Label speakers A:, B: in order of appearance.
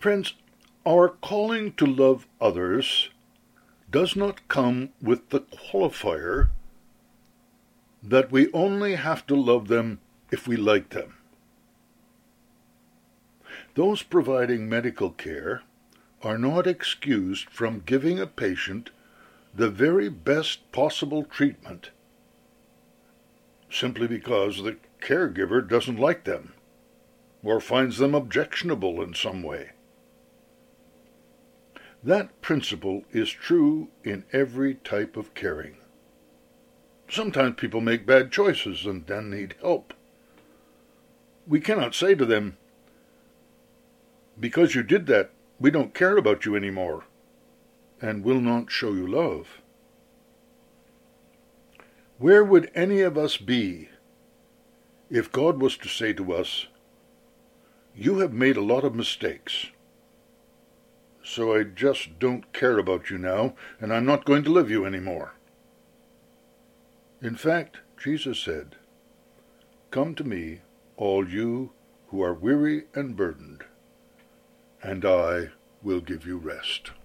A: Friends, our calling to love others does not come with the qualifier that we only have to love them if we like them. Those providing medical care are not excused from giving a patient the very best possible treatment simply because the caregiver doesn't like them or finds them objectionable in some way. That principle is true in every type of caring. Sometimes people make bad choices and then need help. We cannot say to them, "Because you did that, we don't care about you anymore, and will not show you love." Where would any of us be if God was to say to us, "You have made a lot of mistakes, so I just don't care about you now, and I'm not going to love you anymore"? In fact, Jesus said, "Come to me, all you who are weary and burdened, and I will give you rest."